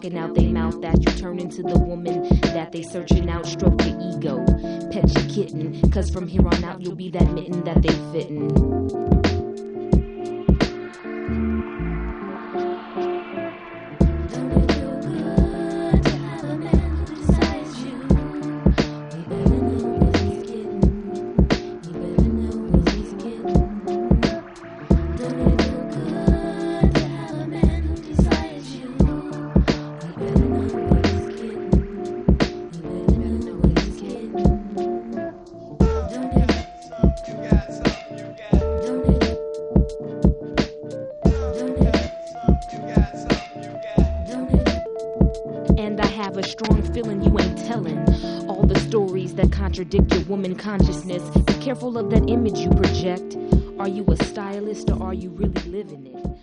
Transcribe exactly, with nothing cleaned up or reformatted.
talking out they mouth that you turn into the woman that they searching out. Stroke your ego, pet your kitten, cause from here on out you'll be that mitten that they fittin'. A strong feeling you ain't telling all the stories that contradict your woman consciousness. Be careful of that image you project. Are you a stylist or are you really living it?